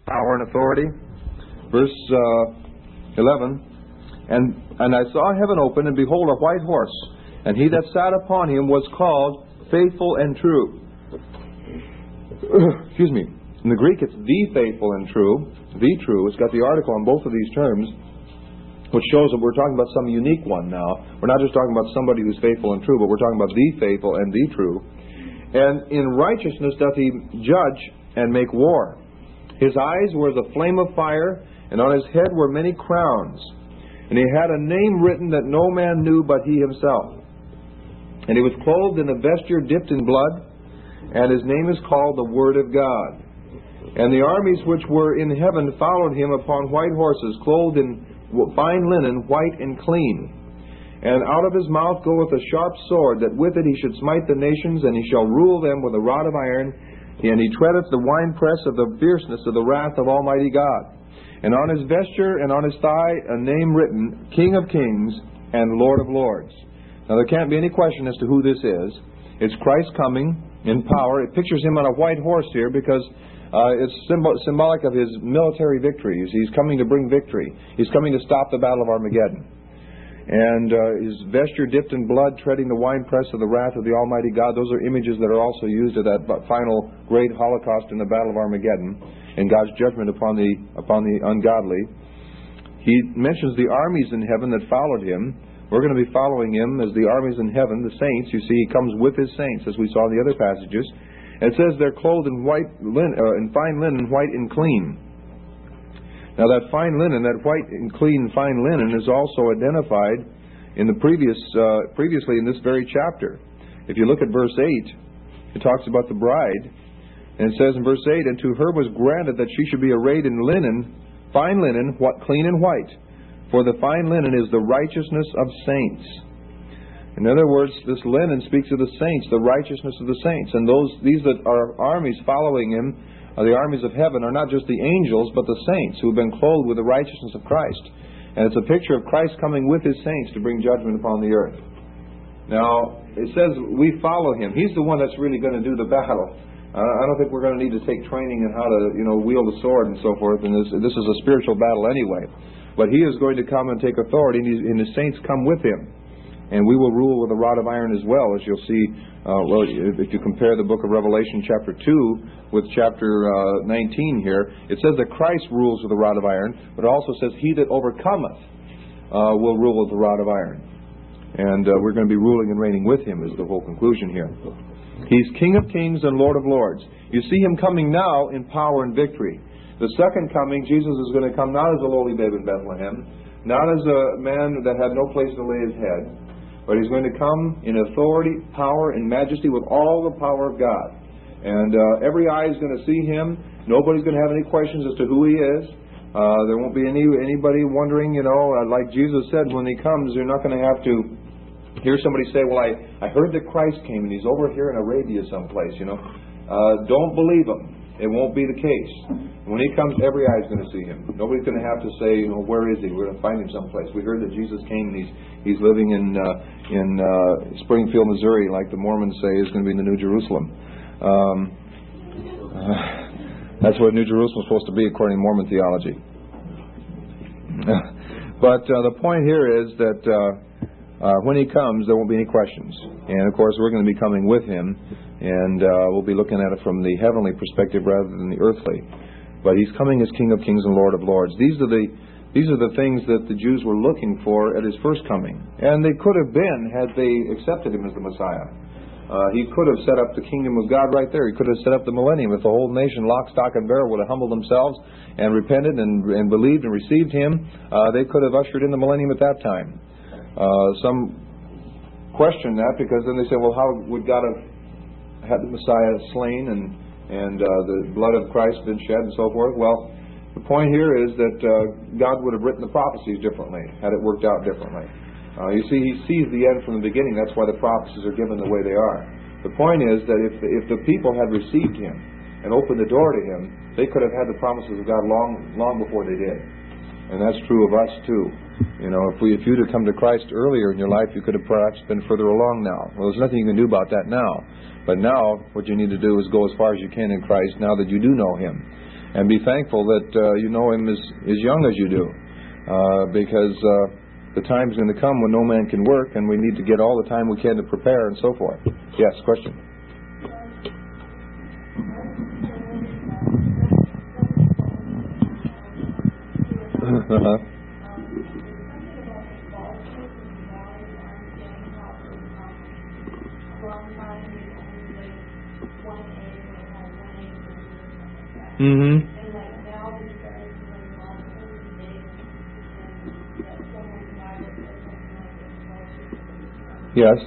power and authority. Verse 11, and I saw heaven open, and behold, a white horse, and he that sat upon him was called Faithful and True. Excuse me. In the Greek, it's the faithful and true. The true. It's got the article on both of these terms, which shows that we're talking about some unique one now. We're not just talking about somebody who's faithful and true, but we're talking about the faithful and the true. And in righteousness doth he judge and make war. His eyes were as a flame of fire, and on his head were many crowns. And he had a name written that no man knew but he himself. And he was clothed in a vesture dipped in blood, and his name is called the Word of God. And the armies which were in heaven followed him upon white horses, clothed in fine linen, white and clean. And out of his mouth goeth a sharp sword, that with it he should smite the nations, and he shall rule them with a rod of iron. And he treadeth the winepress of the fierceness of the wrath of Almighty God. And on his vesture and on his thigh a name written, King of Kings and Lord of Lords. Now there can't be any question as to who this is. It's Christ coming in power. It pictures him on a white horse here because it's symbolic of his military victories. He's coming to bring victory. He's coming to stop the battle of Armageddon. And his vesture dipped in blood, treading the winepress of the wrath of the Almighty God. Those are images that are also used at that final great Holocaust in the battle of Armageddon and God's judgment upon the ungodly. He mentions the armies in heaven that followed him. We're going to be following him as the armies in heaven, the saints. You see, he comes with his saints, as we saw in the other passages. It says they're clothed in in fine linen, white and clean. Now that fine linen, that white and clean fine linen, is also identified in the previously in this very chapter. If you look at verse 8, it talks about the bride, and it says in verse 8, and to her was granted that she should be arrayed in linen, fine linen, clean and white. For the fine linen is the righteousness of saints. In other words, this linen speaks of the saints, the righteousness of the saints. And these that are armies following him, the armies of heaven, are not just the angels, but the saints who have been clothed with the righteousness of Christ. And it's a picture of Christ coming with his saints to bring judgment upon the earth. Now, it says we follow him. He's the one that's really going to do the battle. I don't think we're going to need to take training in how to, wield a sword and so forth. And this is a spiritual battle anyway. But he is going to come and take authority, and his saints come with him. And we will rule with a rod of iron as well, as you'll see. If you compare the book of Revelation chapter 2 with chapter 19 here, it says that Christ rules with a rod of iron, but it also says he that overcometh will rule with a rod of iron. And we're going to be ruling and reigning with him is the whole conclusion here. He's King of Kings and Lord of Lords. You see him coming now in power and victory. The second coming, Jesus is going to come not as a lowly babe in Bethlehem, not as a man that had no place to lay his head, but he's going to come in authority, power, and majesty with all the power of God. And every eye is going to see him. Nobody's going to have any questions as to who he is. There won't be anybody wondering, like Jesus said, when he comes, you're not going to have to hear somebody say, well, I heard that Christ came and he's over here in Arabia someplace, Don't believe him. It won't be the case. When he comes, every eye is going to see him. Nobody's going to have to say, where is he? We're going to find him someplace. We heard that Jesus came and he's living in Springfield, Missouri, like the Mormons say is going to be in the New Jerusalem. That's what New Jerusalem is supposed to be according to Mormon theology. But the point here is that when he comes, there won't be any questions. And, of course, we're going to be coming with him, and we'll be looking at it from the heavenly perspective rather than the earthly. But he's coming as King of Kings and Lord of Lords. These are the things that the Jews were looking for at his first coming. And they could have been had they accepted him as the Messiah. He could have set up the kingdom of God right there. He could have set up the millennium if the whole nation, lock, stock, and barrel, would have humbled themselves and repented and believed and received him. They could have ushered in the millennium at that time. Some question that because then they say, well, how would God have had the Messiah slain and the blood of Christ been shed and so forth? Well, the point here is that God would have written the prophecies differently had it worked out differently. You see, he sees the end from the beginning. That's why the prophecies are given the way they are. The point is that if the people had received him and opened the door to him, they could have had the promises of God long before they did. And that's true of us too. If you'd have come to Christ earlier in your life, you could have perhaps been further along now. Well, there's nothing you can do about that now. But now, what you need to do is go as far as you can in Christ now that you do know him. And be thankful that you know Him as young as you do, because the time's going to come when no man can work, and we need to get all the time we can to prepare and so forth. Yes, question? Mm-hmm. Yes.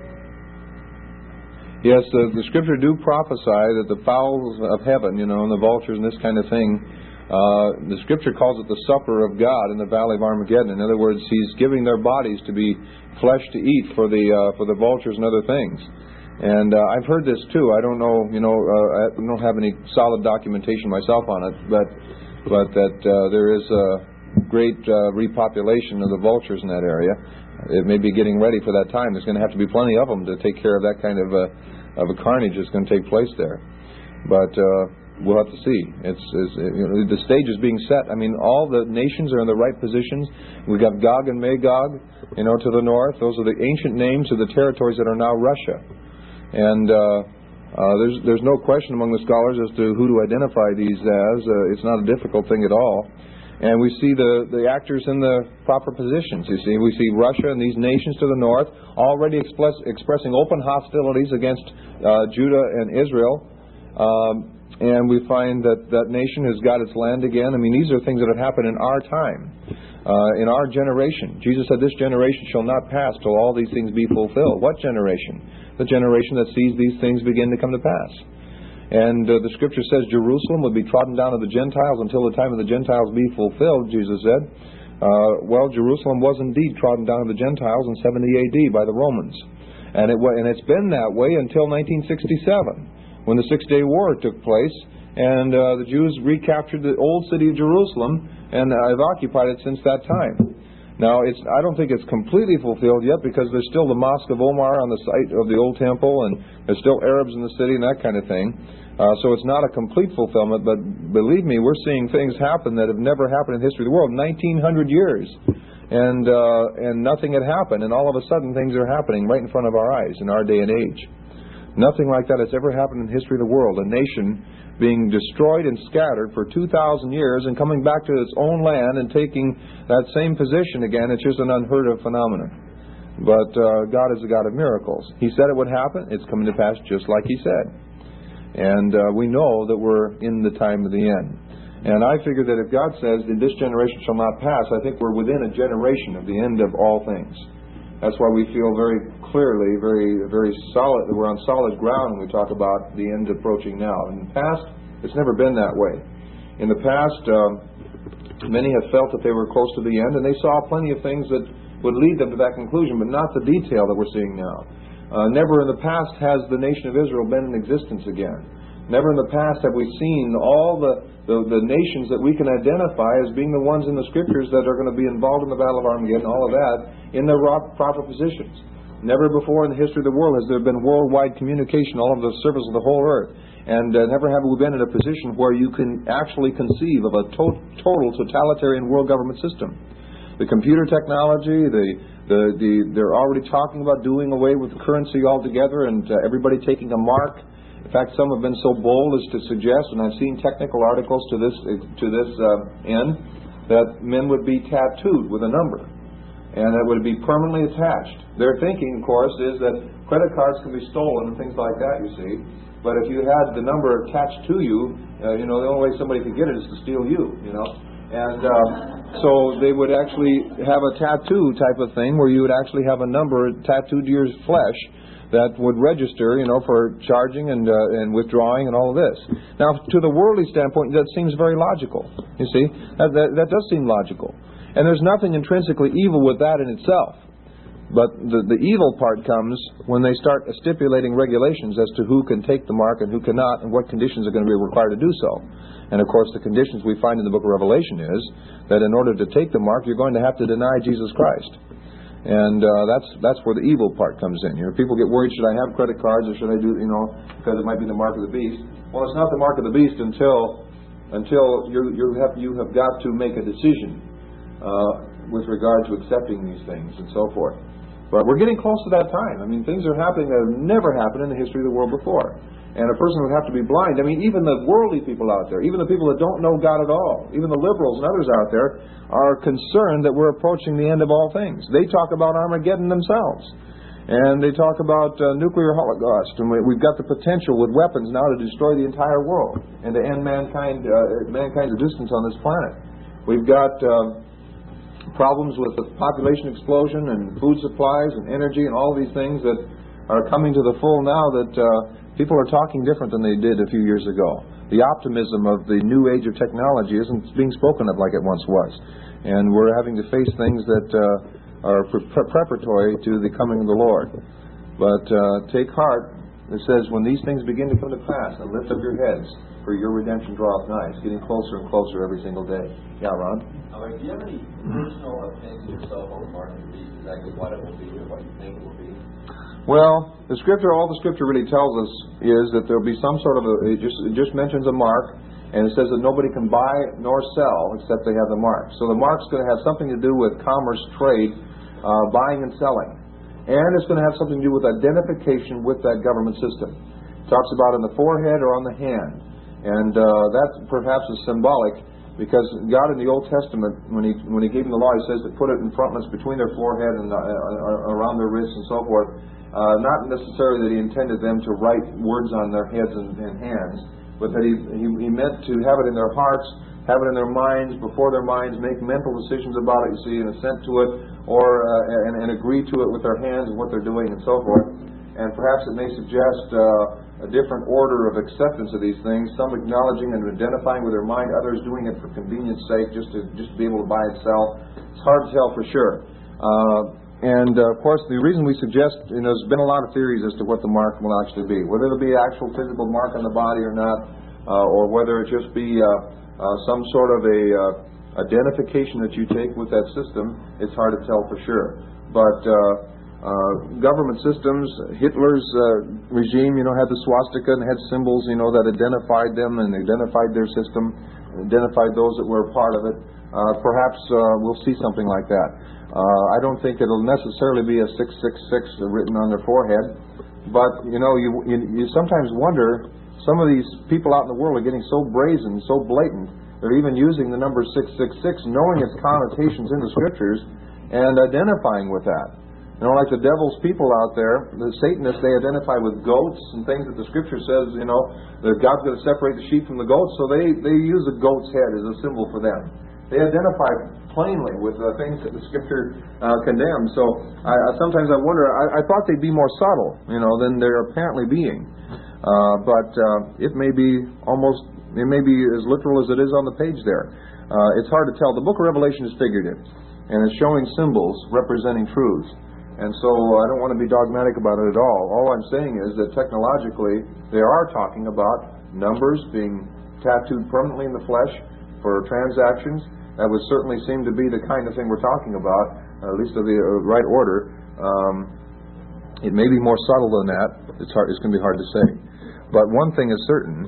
Yes, the Scripture do prophesy that the fowls of heaven, and the vultures and this kind of thing, the Scripture calls it the supper of God in the valley of Armageddon. In other words, He's giving their bodies to be flesh to eat for the vultures and other things. And I've heard this too. I don't know, I don't have any solid documentation myself on it, but that there is a great repopulation of the vultures in that area. It may be getting ready for that time. There's going to have to be plenty of them to take care of that kind of a carnage that's going to take place there. But we'll have to see. The stage is being set. I mean, all the nations are in the right positions. We've got Gog and Magog, to the north. Those are the ancient names of the territories that are now Russia. And there's no question among the scholars as to who to identify these as. It's not a difficult thing at all. And we see the actors in the proper positions, you see. We see Russia and these nations to the north already expressing open hostilities against Judah and Israel. And we find that nation has got its land again. I mean, these are things that have happened in our time, in our generation. Jesus said, this generation shall not pass till all these things be fulfilled. What generation? The generation that sees these things begin to come to pass. And the Scripture says Jerusalem would be trodden down of the Gentiles until the time of the Gentiles be fulfilled, Jesus said. Well, Jerusalem was indeed trodden down of the Gentiles in 70 A.D. by the Romans. And it's been that way until 1967, when the Six-Day War took place, and the Jews recaptured the old city of Jerusalem, and have occupied it since that time. Now, I don't think it's completely fulfilled yet, because there's still the Mosque of Omar on the site of the old temple, and there's still Arabs in the city and that kind of thing. So it's not a complete fulfillment, but believe me, we're seeing things happen that have never happened in the history of the world. 1900 years, and nothing had happened, and all of a sudden things are happening right in front of our eyes in our day and age. Nothing like that has ever happened in the history of the world. A nation being destroyed and scattered for 2,000 years and coming back to its own land and taking that same position again. It's just an unheard of phenomenon. But God is a God of miracles. He said it would happen. It's coming to pass just like He said. And we know that we're in the time of the end. And I figure that if God says that this generation shall not pass, I think we're within a generation of the end of all things. That's why we feel very clearly, very, very solid, that we're on solid ground when we talk about the end approaching now. In the past, it's never been that way. In the past, many have felt that they were close to the end, and they saw plenty of things that would lead them to that conclusion, but not the detail that we're seeing now. Never in the past has the nation of Israel been in existence again. Never in the past have we seen all the nations that we can identify as being the ones in the Scriptures that are going to be involved in the Battle of Armageddon, all of that, in their proper positions. Never before in the history of the world has there been worldwide communication all over the surface of the whole earth. And never have we been in a position where you can actually conceive of a total totalitarian world government system. The computer technology, they're already talking about doing away with currency altogether, and everybody taking a mark. In fact, some have been so bold as to suggest, and I've seen technical articles to this end, that men would be tattooed with a number, and it would be permanently attached. Their thinking, of course, is that credit cards can be stolen and things like that, you see. But if you had the number attached to you, the only way somebody could get it is to steal you, And so they would actually have a tattoo type of thing where you would actually have a number tattooed to your flesh that would register, for charging and withdrawing and all of this. Now, to the worldly standpoint, that seems very logical. You see, that does seem logical. And there's nothing intrinsically evil with that in itself. But the evil part comes when they start stipulating regulations as to who can take the mark and who cannot, and what conditions are going to be required to do so. And of course, the conditions we find in the book of Revelation is that in order to take the mark, you're going to have to deny Jesus Christ. And that's where the evil part comes in. People get worried, should I have credit cards or should I do, because it might be the mark of the beast. Well, it's not the mark of the beast until until you have got to make a decision with regard to accepting these things and so forth. But we're getting close to that time. I mean, things are happening that have never happened in the history of the world before. And a person would have to be blind. I mean, even the worldly people out there, even the people that don't know God at all, even the liberals and others out there are concerned that we're approaching the end of all things. They talk about Armageddon themselves. And they talk about nuclear holocaust. And we've got the potential with weapons now to destroy the entire world and to end mankind's existence on this planet. We've got problems with the population explosion and food supplies and energy and all these things that are coming to the full now that people are talking different than they did a few years ago. The optimism of the new age of technology isn't being spoken of like it once was. And we're having to face things that are preparatory to the coming of the Lord. But take heart. It says, when these things begin to come to pass, and lift up your heads, for your redemption draweth nigh. It's getting closer and closer every single day. Yeah, Ron? Do you have any personal opinions yourself on the mark of the beast, exactly what it will be or what you think it will be? Well, all the Scripture really tells us is that there will be some sort of it just mentions a mark, and it says that nobody can buy nor sell except they have the mark. So the mark's going to have something to do with commerce, trade, buying and selling. And it's going to have something to do with identification with that government system. It talks about in the forehead or on the hand. And that perhaps is symbolic, because God in the Old Testament, when He gave them the law, He says to put it in frontlets between their forehead and around their wrists and so forth. Not necessarily that He intended them to write words on their heads and hands, but that He meant to have it in their hearts, have it in their minds, before their minds, make mental decisions about it, you see, and assent to it, or and agree to it with their hands and what they're doing and so forth. And perhaps it may suggest a different order of acceptance of these things, some acknowledging and identifying with their mind, others doing it for convenience sake, just to be able to buy and sell. It's hard to tell for sure. Of course, the reason we suggest, there's been a lot of theories as to what the mark will actually be. Whether it'll be an actual physical mark on the body or not, or whether it just be some sort of a identification that you take with that system, it's hard to tell for sure. But government systems, Hitler's regime, had the swastika and had symbols, that identified them and identified their system, identified those that were a part of it. Perhaps we'll see something like that. I don't think it'll necessarily be a 666 written on their forehead, but you sometimes wonder, some of these people out in the world are getting so brazen, so blatant, they're even using the number 666, knowing its connotations in the Scriptures, and identifying with that. Like the devil's people out there, the Satanists, they identify with goats and things that the Scripture says, that God's going to separate the sheep from the goats, so they use a goat's head as a symbol for them. They identify plainly with the things that the Scripture condemns. So sometimes I wonder, I thought they'd be more subtle, than they're apparently being. But it may be as literal as it is on the page there. It's hard to tell. The book of Revelation is figurative, and it's showing symbols representing truths. And so I don't want to be dogmatic about it at all. All I'm saying is that technologically, they are talking about numbers being tattooed permanently in the flesh for transactions. That would certainly seem to be the kind of thing we're talking about, at least of the right order. It may be more subtle than that. It's going to be hard to say. But one thing is certain.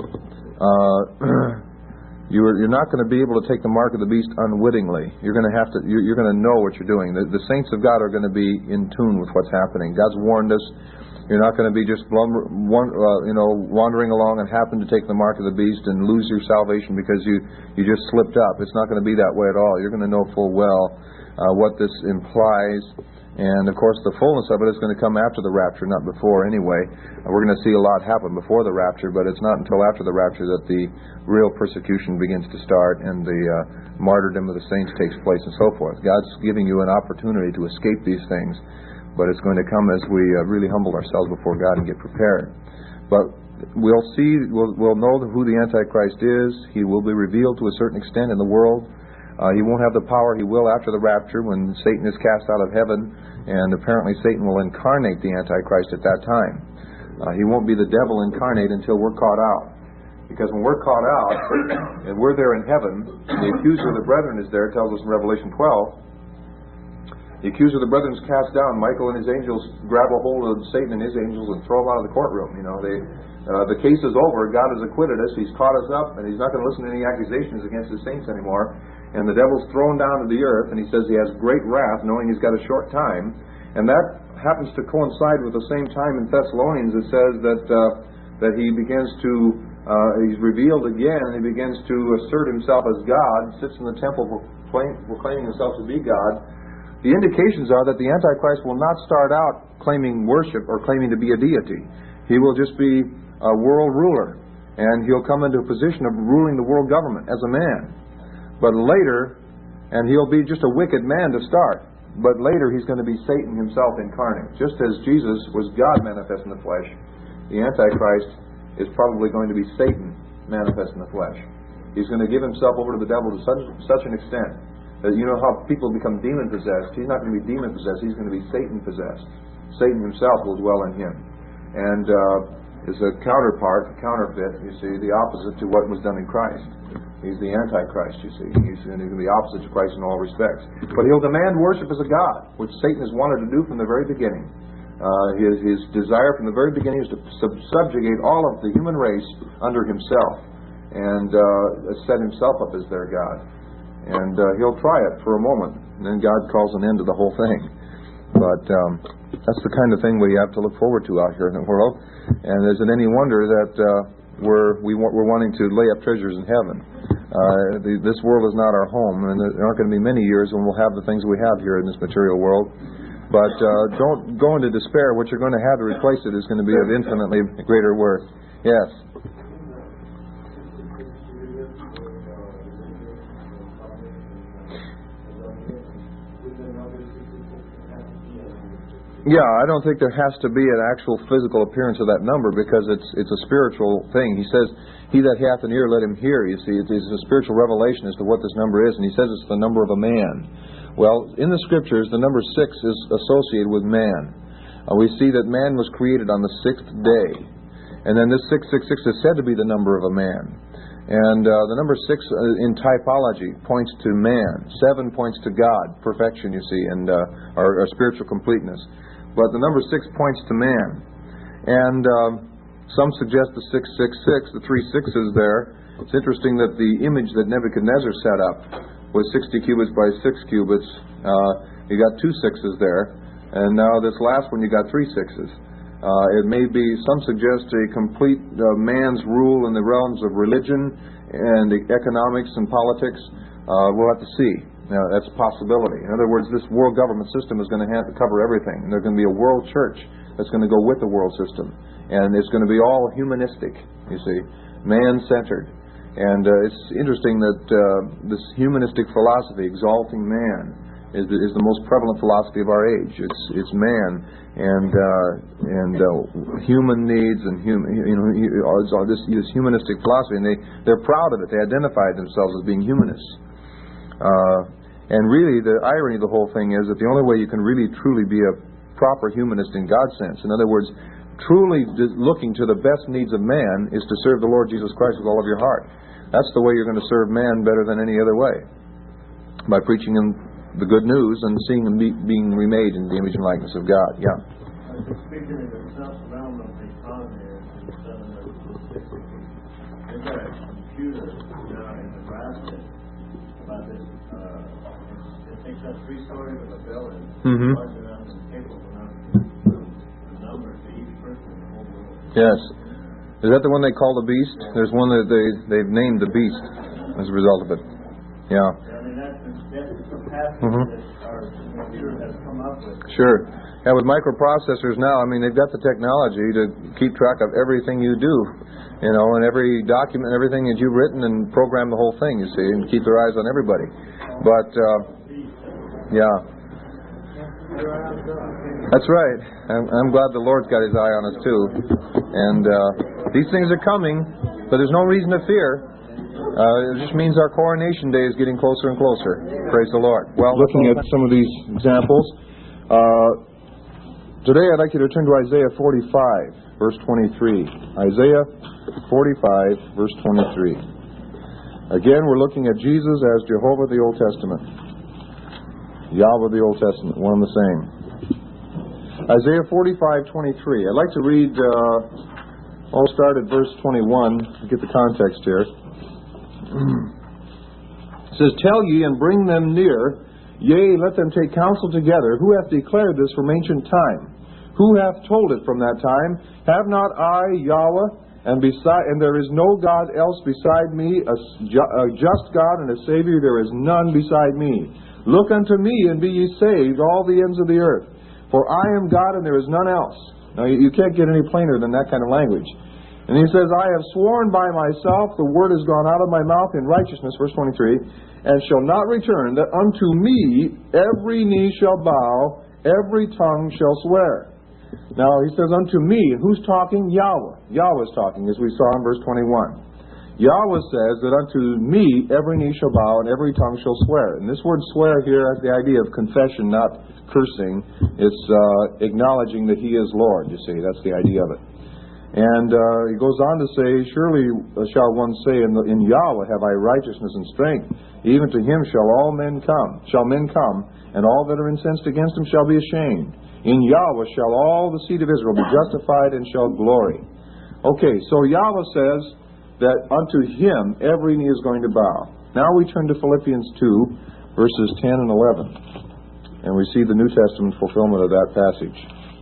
You're not going to be able to take the mark of the beast unwittingly. You're going to have to. You're going to know what you're doing. The saints of God are going to be in tune with what's happening. God's warned us. You're not going to be just wandering along and happen to take the mark of the beast and lose your salvation because you just slipped up. It's not going to be that way at all. You're going to know full well what this implies. And, of course, the fullness of it is going to come after the rapture, not before anyway. We're going to see a lot happen before the rapture, but it's not until after the rapture that the real persecution begins to start and the martyrdom of the saints takes place and so forth. God's giving you an opportunity to escape these things, but it's going to come as we really humble ourselves before God and get prepared. But we'll know who the Antichrist is. He will be revealed to a certain extent in the world. He won't have the power. He will after the rapture when Satan is cast out of heaven, and apparently Satan will incarnate the Antichrist at that time. He won't be the devil incarnate until we're caught out. Because when we're caught out and we're there in heaven, the accuser of the brethren is there, it tells us in Revelation 12. The accuser of the brethren is cast down. Michael and his angels grab a hold of Satan and his angels and throw him out of the courtroom. the case is over. God has acquitted us. He's caught us up, and He's not going to listen to any accusations against His saints anymore. And the devil's thrown down to the earth, and He says He has great wrath, knowing He's got a short time. And that happens to coincide with the same time in Thessalonians. It says that He begins to, He's revealed again, and He begins to assert Himself as God, sits in the temple proclaiming Himself to be God. The indications are that the Antichrist will not start out claiming worship or claiming to be a deity. He will just be a world ruler, and he'll come into a position of ruling the world government as a man. But later, and he'll be just a wicked man to start, but later he's going to be Satan himself incarnate. Just as Jesus was God manifest in the flesh, the Antichrist is probably going to be Satan manifest in the flesh. He's going to give himself over to the devil to such an extent that, you know how people become demon-possessed. He's not going to be demon-possessed. He's going to be Satan-possessed. Satan himself will dwell in him. And is a counterpart, a counterfeit, you see, the opposite to what was done in Christ. He's the Antichrist, you see. He's going to be the opposite to Christ in all respects. But he'll demand worship as a God, which Satan has wanted to do from the very beginning. His desire from the very beginning is to subjugate all of the human race under himself and set himself up as their God. And he'll try it for a moment, and then God calls an end to the whole thing. But that's the kind of thing we have to look forward to out here in the world. And is it any wonder that we're wanting to lay up treasures in heaven? This world is not our home, and there aren't going to be many years when we'll have the things we have here in this material world. But don't go into despair. What you're going to have to replace it is going to be of infinitely greater worth. Yes. Yeah, I don't think there has to be an actual physical appearance of that number, because it's a spiritual thing. He says, "He that hath an ear, let him hear." You see, it's a spiritual revelation as to what this number is, and he says it's the number of a man. Well, in the Scriptures, the number 6 is associated with man. We see that man was created on the 6th day, and then this 666 is said to be the number of a man. And the number 6 in typology points to man. 7 points to God, perfection, you see, and our spiritual completeness. But the number 6 points to man. And some suggest the 666, the 3 6s there. It's interesting that the image that Nebuchadnezzar set up was 60 cubits by 6 cubits. You got 2 6s there. And now this last one, you got 3 6s. It may be, some suggest, a complete man's rule in the realms of religion and economics and politics. We'll have to see. Now, that's a possibility. In other words, this world government system is going to cover everything. And there's going to be a world church that's going to go with the world system. And it's going to be all humanistic, you see, man-centered. And it's interesting that this humanistic philosophy, exalting man, is the most prevalent philosophy of our age. It's man and human needs and this humanistic philosophy, and they're proud of it. They identify themselves as being humanists. And really, the irony of the whole thing is that the only way you can really truly be a proper humanist in God's sense, in other words, truly looking to the best needs of man, is to serve the Lord Jesus Christ with all of your heart. That's the way you're going to serve man better than any other way, by preaching him the good news and seeing him being remade in the image and likeness of God. Yeah. Speaking of themselves around them, the economy instead of they've got a computer down in Nebraska about this. It takes up 3 stories of a building, plugs it up and cables enough a number to each person in the whole world. Yes. Is that the one they call the beast? There's one that they've named the beast as a result of it. Yeah. I mean, that's the capacity that our computer has come up with. Sure. Yeah, with microprocessors now, I mean, they've got the technology to keep track of everything you do, you know, and every document, everything that you've written, and program the whole thing, you see, and keep their eyes on everybody. But, yeah. That's right. I'm glad the Lord's got His eye on us, too. And these things are coming, but there's no reason to fear. It just means our coronation day is getting closer and closer. Praise the Lord. Well, looking at some of these examples, today I'd like you to turn to Isaiah 45, verse 23. Isaiah 45, verse 23. Again, we're looking at Jesus as Jehovah the Old Testament. Yahweh the Old Testament, one and the same. Isaiah 45, 23. I'd like to read I'll start at verse 21 to get the context here. It says, Tell ye and bring them near, yea, let them take counsel together. Who hath declared this from ancient time? Who hath told it from that time? Have not I, Yahweh, and there is no God else beside me, a just God and a Savior, there is none beside me. Look unto me, and be ye saved, all the ends of the earth. For I am God, and there is none else. Now, you can't get any plainer than that kind of language. And he says, I have sworn by myself, the word has gone out of my mouth in righteousness, verse 23, and shall not return, that unto me every knee shall bow, every tongue shall swear. Now, he says, unto me, and who's talking? Yahweh. Yahweh's talking, as we saw in verse 21. Yahweh says that unto me every knee shall bow, and every tongue shall swear. And this word swear here has the idea of confession, not cursing. It's acknowledging that he is Lord, you see. That's the idea of it. And he goes on to say, Surely shall one say, in Yahweh have I righteousness and strength. Even to him shall men come, and all that are incensed against him shall be ashamed. In Yahweh shall all the seed of Israel be justified and shall glory. Okay, so Yahweh says that unto him every knee is going to bow. Now we turn to Philippians 2, verses 10 and 11. And we see the New Testament fulfillment of that passage.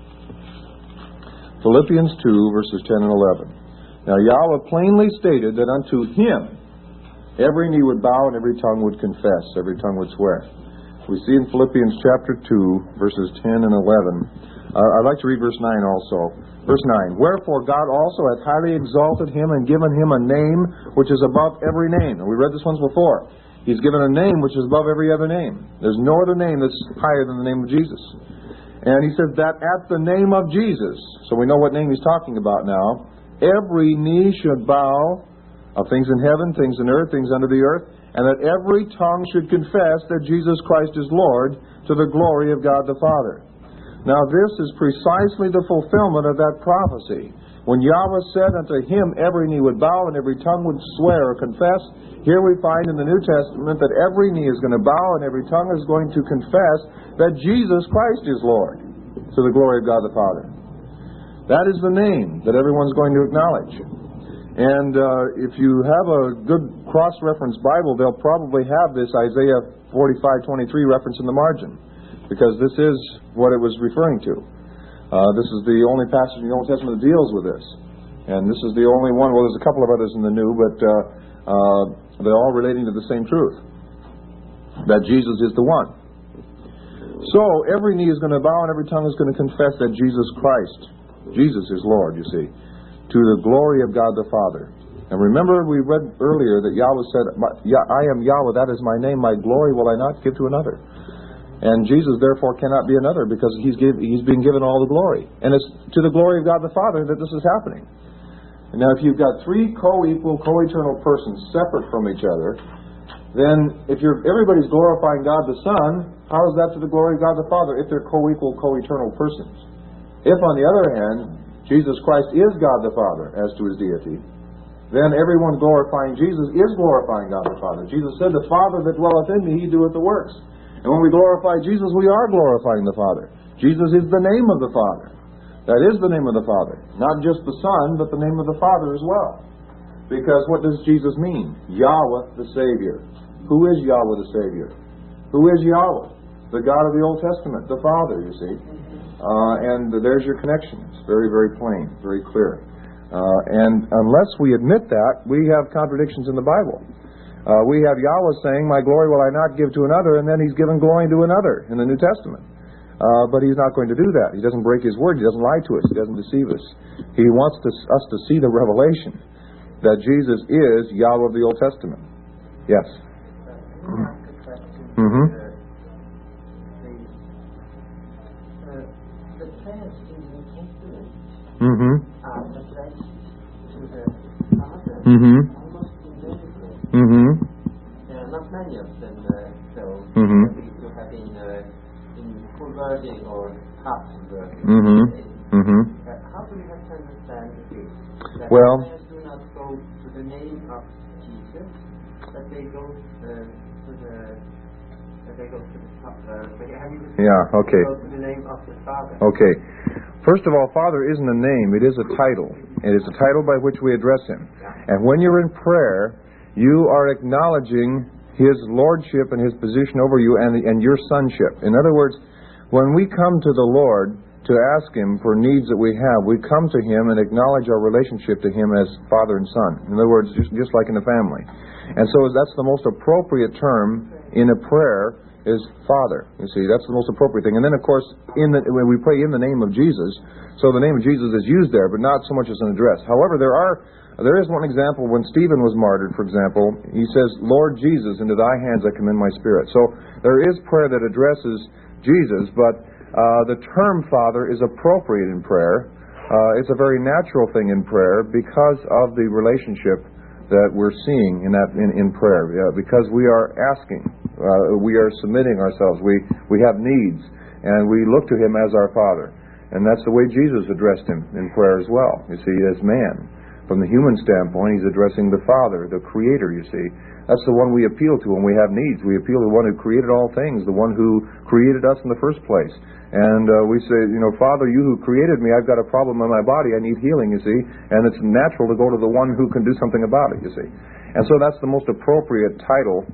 Philippians 2, verses 10 and 11. Now Yahweh plainly stated that unto him every knee would bow and every tongue would confess, every tongue would swear. We see in Philippians chapter 2, verses 10 and 11. I'd like to read verse 9 also. Verse 9, Wherefore God also hath highly exalted him and given him a name which is above every name. And we read this once before. He's given a name which is above every other name. There's no other name that's higher than the name of Jesus. And he said that at the name of Jesus, so we know what name he's talking about now, every knee should bow, of things in heaven, things in earth, things under the earth, and that every tongue should confess that Jesus Christ is Lord, to the glory of God the Father. Now this is precisely the fulfillment of that prophecy. When Yahweh said unto him every knee would bow and every tongue would swear or confess, here we find in the New Testament that every knee is going to bow and every tongue is going to confess that Jesus Christ is Lord, to the glory of God the Father. That is the name that everyone's going to acknowledge. And if you have a good cross-reference Bible, they'll probably have this Isaiah 45:23 reference in the margin, because this is what it was referring to. This is the only passage in the Old Testament that deals with this. And this is the only one, well, there's a couple of others in the New, but they're all relating to the same truth, that Jesus is the one. So, every knee is going to bow and every tongue is going to confess that Jesus is Lord, you see, to the glory of God the Father. And remember, we read earlier that Yahweh said, I am Yahweh, that is my name, my glory will I not give to another. And Jesus, therefore, cannot be another, because he's being given all the glory. And it's to the glory of God the Father that this is happening. And now, if you've got three co-equal, co-eternal persons separate from each other, then if everybody's glorifying God the Son, how is that to the glory of God the Father if they're co-equal, co-eternal persons? If, on the other hand, Jesus Christ is God the Father as to his deity, then everyone glorifying Jesus is glorifying God the Father. Jesus said, The Father that dwelleth in me, he doeth the works. And when we glorify Jesus, we are glorifying the Father. Jesus is the name of the Father. That is the name of the Father. Not just the Son, but the name of the Father as well. Because what does Jesus mean? Yahweh the Savior. Who is Yahweh the Savior? Who is Yahweh? The God of the Old Testament, the Father, you see. And there's your connection. It's very, very plain, very clear. And unless we admit that, we have contradictions in the Bible. We have Yahweh saying, My glory will I not give to another, and then he's given glory to another in the New Testament. But he's not going to do that. He doesn't break his word. He doesn't lie to us. He doesn't deceive us. He wants us to see the revelation that Jesus is Yahweh of the Old Testament. Yes? Mm-hmm. The prayers in the New Testament Mm-hmm. are addressed to the Father Mm-hmm. almost invariably. Mm-hmm. There are not many of them, Mm-hmm. to have in full wording or half wording. Mm-hmm. Mm-hmm. How do we have to understand this? That Well, the prayers do not go to the name of Jesus, but they go to the Father. Yeah, okay. Go to the name of the Father. Okay. First of all, Father isn't a name, it is a title. It is a title by which we address Him. And when you're in prayer, you are acknowledging His lordship and His position over you and your sonship. In other words, when we come to the Lord to ask Him for needs that we have, we come to Him and acknowledge our relationship to Him as Father and Son. In other words, just like in a family. And so that's the most appropriate term in a prayer is Father. You see, that's the most appropriate thing. And then, of course, when we pray in the name of Jesus, so the name of Jesus is used there, but not so much as an address. However, there is one example when Stephen was martyred, for example. He says, Lord Jesus, into thy hands I commend my spirit. So there is prayer that addresses Jesus, but the term Father is appropriate in prayer. It's a very natural thing in prayer because of the relationship that we're seeing in prayer. Because we are asking, we are submitting ourselves, we have needs, and we look to Him as our Father. And that's the way Jesus addressed Him in prayer as well. You see, as man. From the human standpoint, He's addressing the Father, the Creator, you see. That's the one we appeal to when we have needs. We appeal to the one who created all things, the one who created us in the first place. And we say, Father, you who created me, I've got a problem in my body, I need healing, you see. And it's natural to go to the one who can do something about it, you see. And so that's the most appropriate title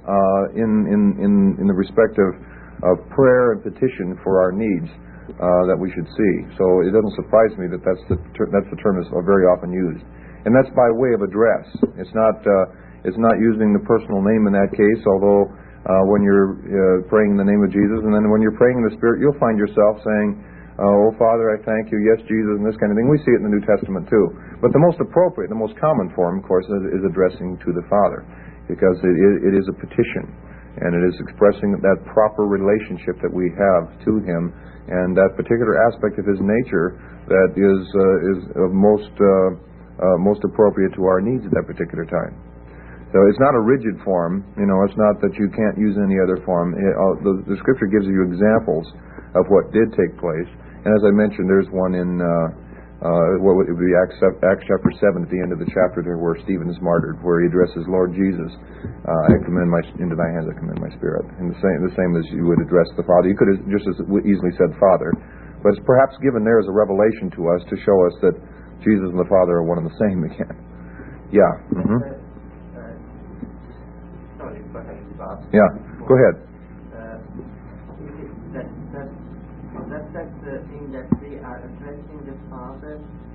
in the respect of prayer and petition for our needs that we should see. So it doesn't surprise me that that's the term that's very often used. And that's by way of address. It's not using the personal name in that case, although when you're praying in the name of Jesus, and then when you're praying in the Spirit, you'll find yourself saying, oh, Father, I thank you, yes, Jesus, and this kind of thing. We see it in the New Testament, too. But the most appropriate, the most common form, of course, is addressing to the Father, because it is a petition, and it is expressing that proper relationship that we have to Him, and that particular aspect of His nature that is most appropriate to our needs at that particular time. So it's not a rigid form. It's not that you can't use any other form. The Scripture gives you examples of what did take place. And as I mentioned, there's one in what would be Acts chapter 7 at the end of the chapter there where Stephen is martyred, where he addresses Lord Jesus, into thy hands I commend my spirit. And the same as you would address the Father. You could have just as easily said Father, but it's perhaps given there as a revelation to us to show us that Jesus and the Father are one and the same again. Yeah. Mm-hmm. Sorry, perhaps. Yeah. Go ahead. That's the thing that we are addressing the Father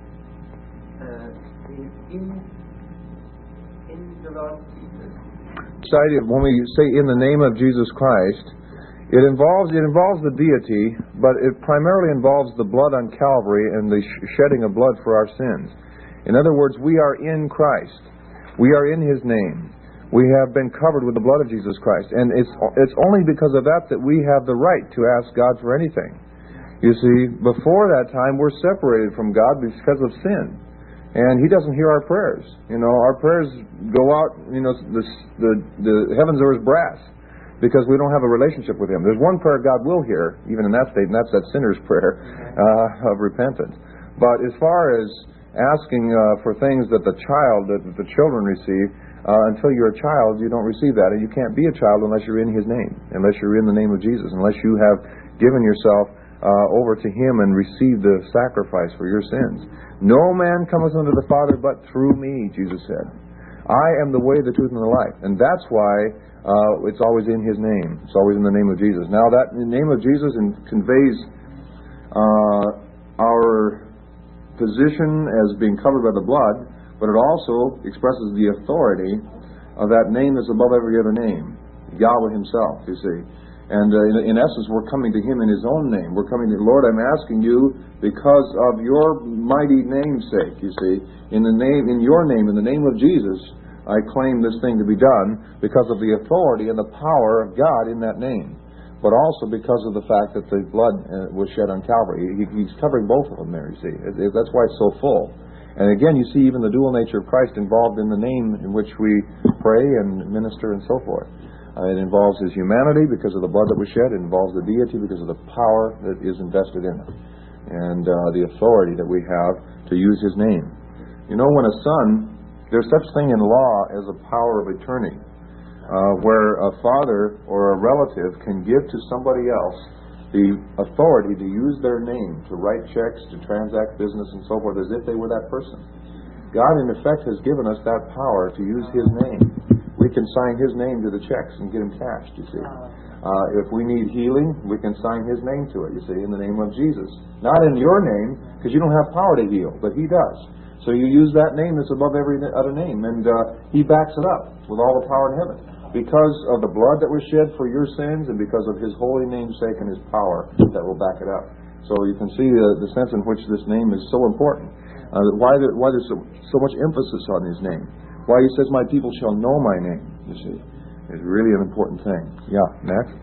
in the Lord Jesus. This idea, when we say in the name of Jesus Christ, it involves the deity, but it primarily involves the blood on Calvary and the shedding of blood for our sins. In other words, we are in Christ. We are in His name. We have been covered with the blood of Jesus Christ. And it's only because of that we have the right to ask God for anything. You see, before that time, we're separated from God because of sin. And He doesn't hear our prayers. Our prayers go out, the heavens are as brass, because we don't have a relationship with Him. There's one prayer God will hear, even in that state, and that's that sinner's prayer of repentance. But as far as asking for things that the children receive, until you're a child, you don't receive that. And you can't be a child unless you're in His name, unless you're in the name of Jesus, unless you have given yourself over to Him and received the sacrifice for your sins. No man cometh unto the Father but through me, Jesus said. I am the way, the truth, and the life. And that's why it's always in His name. It's always in the name of Jesus. Now, that in the name of Jesus conveys our position as being covered by the blood, but it also expresses the authority of that name that's above every other name, Yahweh Himself, you see. And in essence, we're coming to Him in His own name. We're coming to, Lord, I'm asking you because of your mighty name's sake, you see. In your name, in the name of Jesus, I claim this thing to be done because of the authority and the power of God in that name. But also because of the fact that the blood was shed on Calvary. He's covering both of them there, you see. That's why it's so full. And again, you see even the dual nature of Christ involved in the name in which we pray and minister and so forth. It involves His humanity because of the blood that was shed. It involves the deity because of the power that is invested in it. And the authority that we have to use His name. When a son, there's such thing in law as a power of attorney, where a father or a relative can give to somebody else the authority to use their name, to write checks, to transact business and so forth, as if they were that person. God, in effect, has given us that power to use His name. We can sign His name to the checks and get them cashed, you see. If we need healing, we can sign His name to it, you see, in the name of Jesus. Not in your name, because you don't have power to heal, but He does. So you use that name that's above every other name, and He backs it up with all the power in heaven. Because of the blood that was shed for your sins, and because of His holy name's sake and His power that will back it up. So you can see the sense in which this name is so important. Why there's so much emphasis on His name. Why He says, "My people shall know my name," you see, is really an important thing. Yeah, next.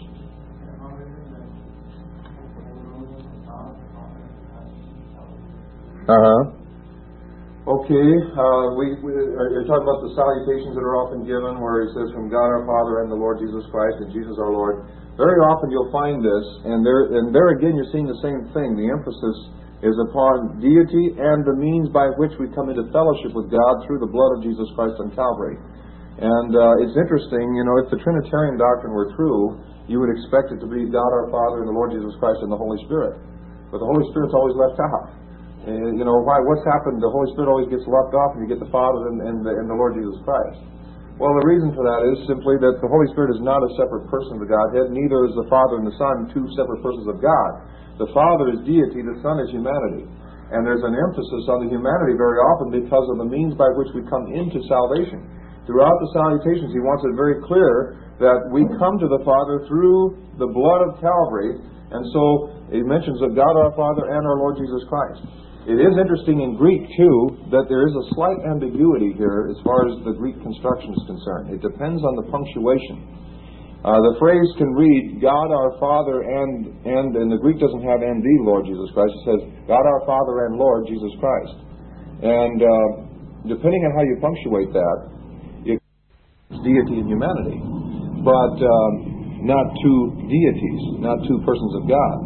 Okay, you're talking about the salutations that are often given, where He says, "From God our Father and the Lord Jesus Christ," and Jesus our Lord. Very often you'll find this, and there again you're seeing the same thing. The emphasis is upon deity and the means by which we come into fellowship with God through the blood of Jesus Christ on Calvary. And it's interesting, if the Trinitarian doctrine were true, you would expect it to be God our Father and the Lord Jesus Christ and the Holy Spirit. But the Holy Spirit's always left out. Why? What's happened? The Holy Spirit always gets left off, and you get the Father and the Lord Jesus Christ. Well, the reason for that is simply that the Holy Spirit is not a separate person of the Godhead. Neither is the Father and the Son two separate persons of God. The Father is deity, the Son is humanity. And there's an emphasis on the humanity very often because of the means by which we come into salvation. Throughout the salutations, He wants it very clear that we come to the Father through the blood of Calvary. And so He mentions of God our Father and our Lord Jesus Christ. It is interesting in Greek, too, that there is a slight ambiguity here as far as the Greek construction is concerned. It depends on the punctuation. The phrase can read, "God our Father and the Greek doesn't have "and the Lord Jesus Christ." It says, "God our Father and Lord Jesus Christ." And depending on how you punctuate that, it's deity and humanity. But not two deities, not two persons of God.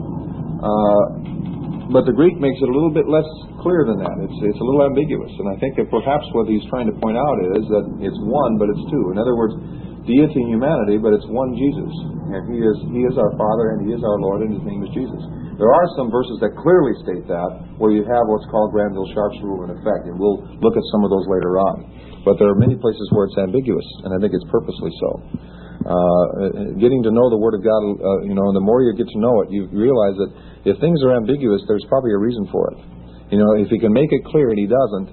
But the Greek makes it a little bit less clear than that. It's a little ambiguous. And I think that perhaps what he's trying to point out is that it's one, but it's two. In other words, deity and humanity, but it's one Jesus. And He is our Father, and He is our Lord, and His name is Jesus. There are some verses that clearly state that, where you have what's called Granville Sharp's rule in effect, and we'll look at some of those later on. But there are many places where it's ambiguous, and I think it's purposely so. Getting to know the Word of God, and the more you get to know it, you realize that if things are ambiguous, there's probably a reason for it. If He can make it clear and He doesn't,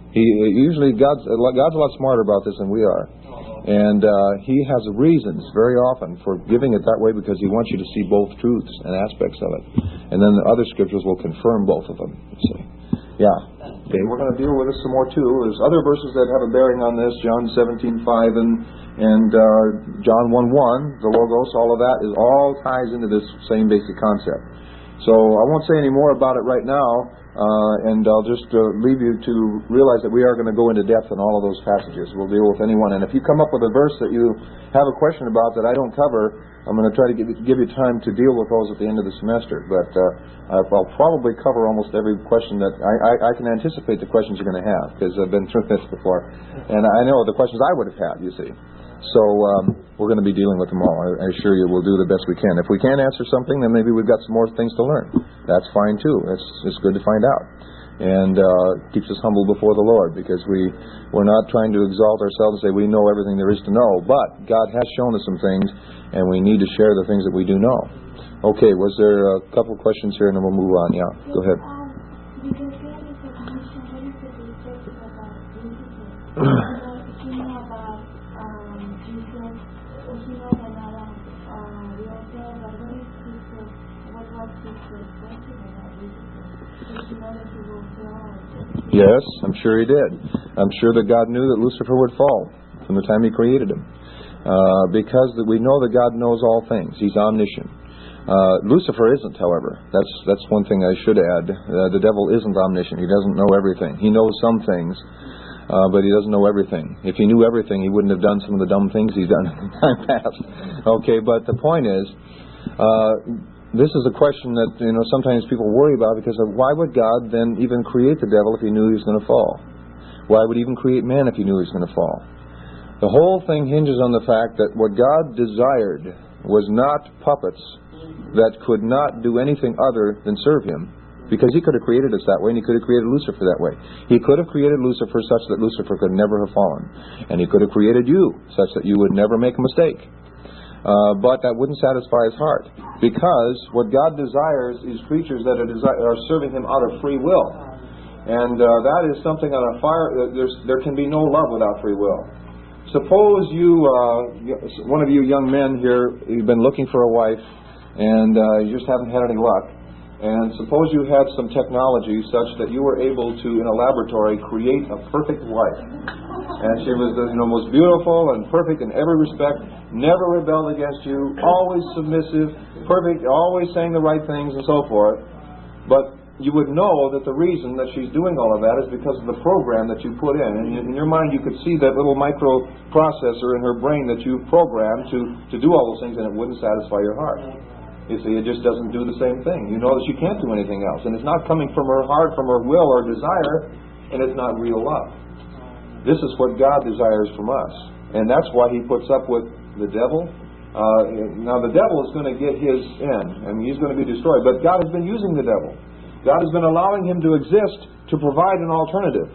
God's a lot smarter about this than we are. And He has reasons very often for giving it that way, because He wants you to see both truths and aspects of it. And then the other scriptures will confirm both of them, you see. Yeah. Okay, we're going to deal with this some more too. There's other verses that have a bearing on this, John 17:5 and John 1:1, the Logos, all of that all ties into this same basic concept. So I won't say any more about it right now, and I'll just leave you to realize that we are going to go into depth in all of those passages. We'll deal with any one. And if you come up with a verse that you have a question about that I don't cover, I'm going to try to give you time to deal with those at the end of the semester. But I'll probably cover almost every question that I can anticipate the questions you're going to have, because I've been through this before. And I know the questions I would have had, you see. So we're going to be dealing with them all. I assure you we'll do the best we can. If we can't answer something, then maybe we've got some more things to learn. That's fine too. It's good to find out. And keeps us humble before the Lord, because we're not trying to exalt ourselves and say we know everything there is to know. But God has shown us some things, and we need to share the things that we do know. Okay, was there a couple of questions here, and then we'll move on. Yeah, go ahead. Because there is a connection, there is a discussion about Jesus. If you know about Jesus, if you know about the author, but what is Jesus, what was Jesus talking about Jesus? If you know that he will fall. Yes, I'm sure He did. I'm sure that God knew that Lucifer would fall from the time He created him. Because we know that God knows all things. He's omniscient. Lucifer isn't, however. That's one thing I should add. The devil isn't omniscient. He doesn't know everything. He knows some things, but he doesn't know everything. If he knew everything, he wouldn't have done some of the dumb things he's done in the time past. Okay, but the point is, this is a question that sometimes people worry about, because of why would God then even create the devil if He knew he was going to fall? Why would He even create man if He knew he was going to fall? The whole thing hinges on the fact that what God desired was not puppets that could not do anything other than serve him. Because he could have created us that way, and he could have created Lucifer that way. He could have created Lucifer such that Lucifer could never have fallen. And he could have created you such that you would never make a mistake. But that wouldn't satisfy his heart. Because what God desires is creatures that are serving him out of free will. And that is something on a fire. There can be no love without free will. Suppose one of you young men here, you've been looking for a wife, and you just haven't had any luck. And suppose you had some technology such that you were able to, in a laboratory, create a perfect wife. And she was the most beautiful and perfect in every respect, never rebelled against you, always submissive, perfect, always saying the right things and so forth. But you would know that the reason that she's doing all of that is because of the program that you put in. And in your mind you could see that little microprocessor in her brain that you programmed to do all those things, and it wouldn't satisfy your heart. You see, it just doesn't do the same thing. You know that she can't do anything else. And it's not coming from her heart, from her will or desire, and it's not real love. This is what God desires from us. And that's why he puts up with the devil. Now, the devil is going to get his end. I mean, he's going to be destroyed. But God has been using the devil. God has been allowing him to exist to provide an alternative,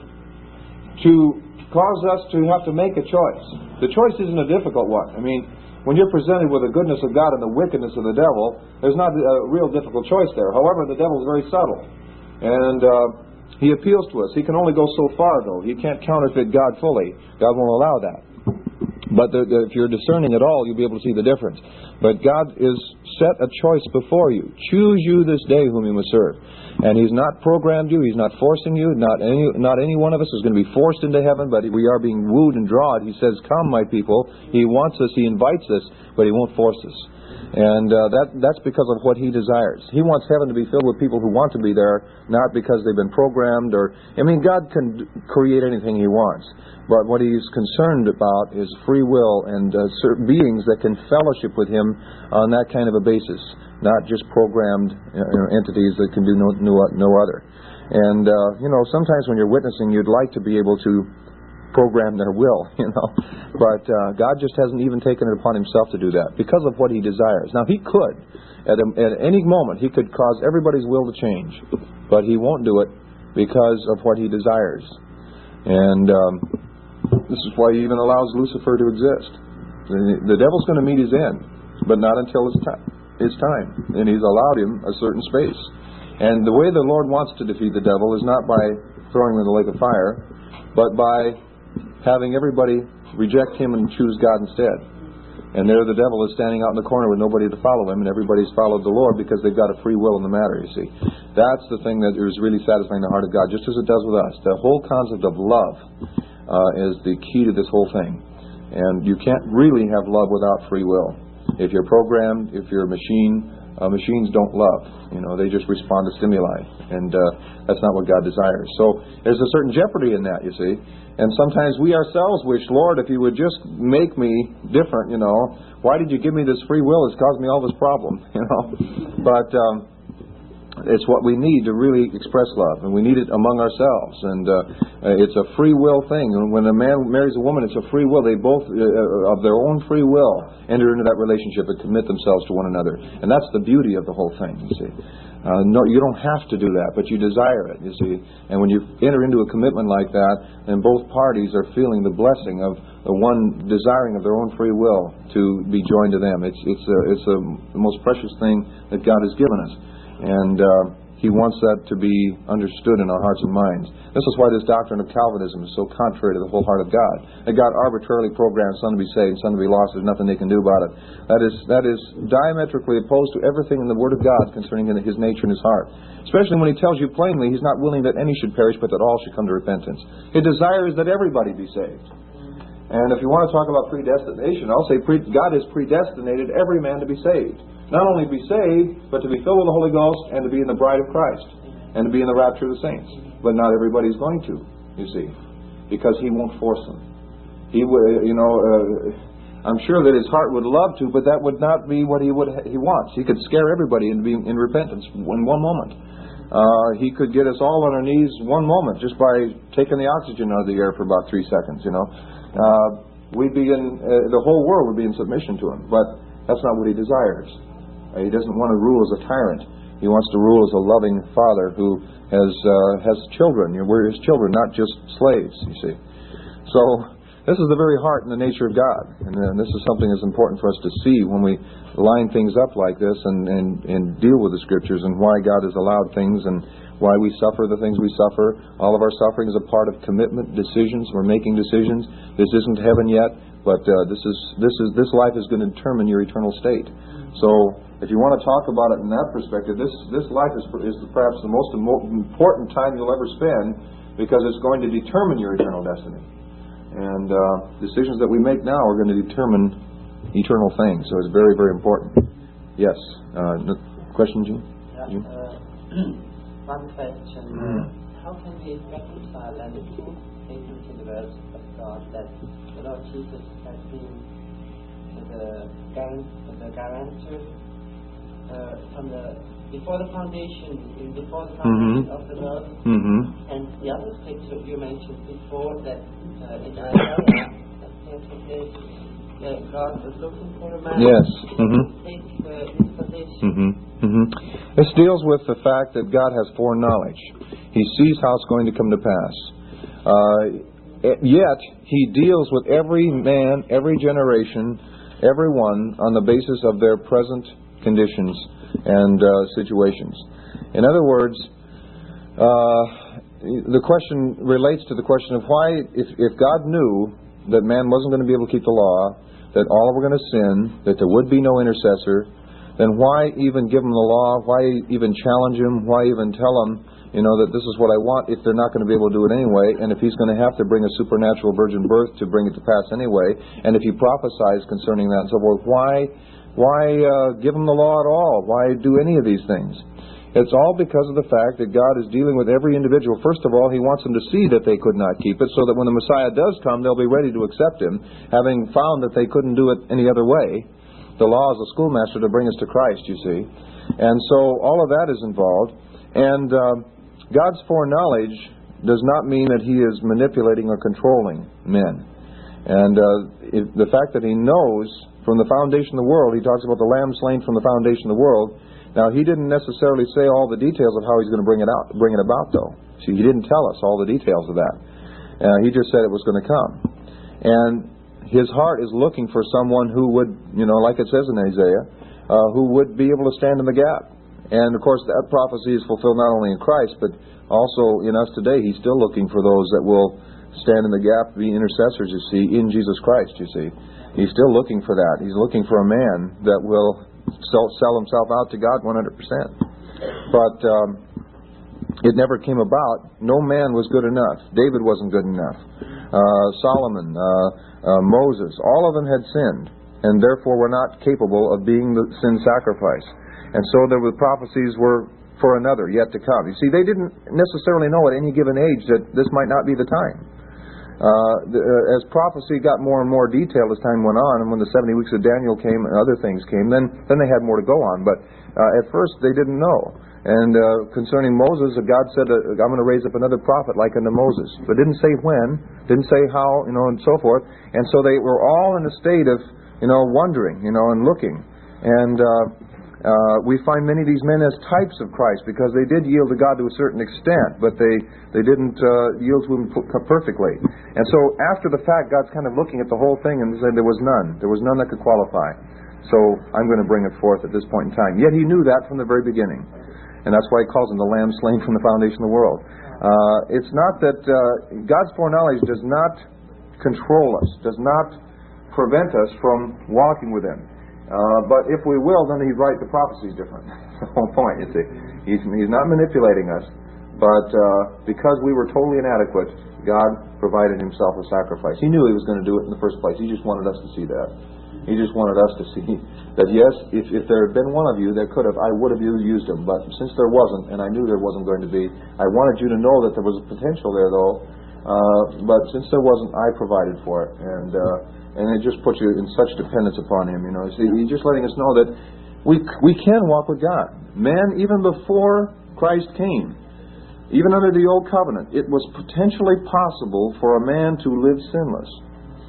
to cause us to have to make a choice. The choice isn't a difficult one. I mean, when you're presented with the goodness of God and the wickedness of the devil, there's not a real difficult choice there. However, the devil's very subtle. And he appeals to us. He can only go so far, though. He can't counterfeit God fully. God won't allow that. But if you're discerning at all, you'll be able to see the difference. But God is set a choice before you. Choose you this day whom you must serve. And he's not programmed you. He's not forcing you. Not any one of us is going to be forced into heaven, but we are being wooed and drawn. He says, come, my people. He wants us. He invites us, but he won't force us. And that's because of what he desires. He wants heaven to be filled with people who want to be there, not because they've been programmed God can create anything he wants. But what he's concerned about is free will and certain beings that can fellowship with him on that kind of a basis, not just programmed entities that can do no other. And, sometimes when you're witnessing, you'd like to be able to program their will, But God just hasn't even taken it upon himself to do that because of what he desires. Now, he could. At any moment, he could cause everybody's will to change. But he won't do it because of what he desires. And this is why he even allows Lucifer to exist. The devil's going to meet his end, but not until his time. And he's allowed him a certain space. And the way the Lord wants to defeat the devil is not by throwing him in the lake of fire, but by having everybody reject him and choose God instead. And there the devil is standing out in the corner with nobody to follow him, and everybody's followed the Lord because they've got a free will in the matter, you see. That's the thing that is really satisfying the heart of God, just as it does with us. The whole concept of love is the key to this whole thing. And you can't really have love without free will. If you're programmed, if you're a machine, machines don't love. They just respond to stimuli. And that's not what God desires. So there's a certain jeopardy in that, you see. And sometimes we ourselves wish, Lord, if you would just make me different, why did you give me this free will? It's caused me all this problem, But it's what we need to really express love, and we need it among ourselves. And it's a free will thing. And when a man marries a woman, it's a free will. They both, of their own free will, enter into that relationship and commit themselves to one another. And that's the beauty of the whole thing, you see. No, you don't have to do that, but you desire it, you see. And when you enter into a commitment like that, then both parties are feeling the blessing of the one desiring of their own free will to be joined to them. It's the most precious thing that God has given us. And he wants that to be understood in our hearts and minds. This is why this doctrine of Calvinism is so contrary to the whole heart of God. That God arbitrarily programs some to be saved, some to be lost. There's nothing they can do about it. That is diametrically opposed to everything in the Word of God concerning his nature and his heart. Especially when he tells you plainly he's not willing that any should perish, but that all should come to repentance. His desire is that everybody be saved. And if you want to talk about predestination, I'll say God has predestinated every man to be saved. Not only be saved, but to be filled with the Holy Ghost and to be in the bride of Christ and to be in the rapture of the saints. But not everybody's going to, you see, because he won't force them. He would, I'm sure that his heart would love to, but that would not be what he wants. He could scare everybody into being in repentance in one moment. He could get us all on our knees one moment just by taking the oxygen out of the air for about 3 seconds. We'd be the whole world would be in submission to him, but that's not what he desires. He doesn't want to rule as a tyrant. He wants to rule as a loving father who has children. We're his children, not just slaves, you see. So this is the very heart and the nature of God. And this is something that's important for us to see when we line things up like this and deal with the Scriptures and why God has allowed things and why we suffer the things we suffer. All of our suffering is a part of commitment, decisions. We're making decisions. This isn't heaven yet, but this life is going to determine your eternal state. So if you want to talk about it in that perspective, this life is perhaps the most important time you'll ever spend, because it's going to determine your eternal destiny. And decisions that we make now are going to determine eternal things. So it's very, very important. Yes. Question, Jim? One question. How can we reconcile and prove statements in the words of God that the Lord Jesus has been the guarantor from before the foundation of the world, and the other scripture you mentioned before that in Isaiah God was looking for a man to take his position. This deals with the fact that God has foreknowledge. He sees how it's going to come to pass. Yet He deals with every man, every generation, everyone on the basis of their present conditions and situations. In other words, the question relates to the question of why, if God knew that man wasn't going to be able to keep the law, that all were going to sin, that there would be no intercessor, then why even give them the law? Why even challenge him? Why even tell them, that this is what I want, if they're not going to be able to do it anyway, and if He's going to have to bring a supernatural virgin birth to bring it to pass anyway, and if He prophesies concerning that and so forth, why give them the law at all? Why do any of these things? It's all because of the fact that God is dealing with every individual. First of all, He wants them to see that they could not keep it, so that when the Messiah does come, they'll be ready to accept Him, having found that they couldn't do it any other way. The law is a schoolmaster to bring us to Christ, you see. And so all of that is involved. And God's foreknowledge does not mean that He is manipulating or controlling men. And the fact that He knows from the foundation of the world, He talks about the Lamb slain from the foundation of the world. Now, He didn't necessarily say all the details of how He's going to bring it about, though. See, He didn't tell us all the details of that. He just said it was going to come. And His heart is looking for someone who would, like it says in Isaiah, who would be able to stand in the gap. And, of course, that prophecy is fulfilled not only in Christ, but also in us today. He's still looking for those that will stand in the gap, be intercessors, you see, in Jesus Christ, you see. He's still looking for that. He's looking for a man that will sell himself out to God 100%. But it never came about. No man was good enough. David wasn't good enough. Solomon, Moses, all of them had sinned, and therefore were not capable of being the sin sacrifice. And so the prophecies were for another yet to come. You see, they didn't necessarily know at any given age that this might not be the time. As prophecy got more and more detailed as time went on, and when the 70 weeks of Daniel came and other things came, then they had more to go on. But at first they didn't know. And concerning Moses, God said, I'm going to raise up another prophet like unto Moses. But didn't say when, didn't say how, and so forth. And so they were all in a state of, wondering, and looking. And we find many of these men as types of Christ, because they did yield to God to a certain extent, but they didn't yield to Him perfectly. And so after the fact, God's kind of looking at the whole thing and said there was none that could qualify. So I'm going to bring it forth at this point in time. Yet He knew that from the very beginning. And that's why He calls Him the Lamb slain from the foundation of the world. It's not that God's foreknowledge does not control us, does not prevent us from walking with Him. But if we will, then He'd write the prophecies different. That's the whole point, you see. He's not manipulating us, but because we were totally inadequate, God provided Himself a sacrifice. He knew He was going to do it in the first place. He just wanted us to see that. He just wanted us to see that, yes, if there had been one of you that could have, I would have used Him. But since there wasn't, and I knew there wasn't going to be, I wanted you to know that there was a potential there, though. But since there wasn't, I provided for it. And it just puts you in such dependence upon Him, See, He's just letting us know that we can walk with God. Man, even before Christ came, even under the Old Covenant, it was potentially possible for a man to live sinless.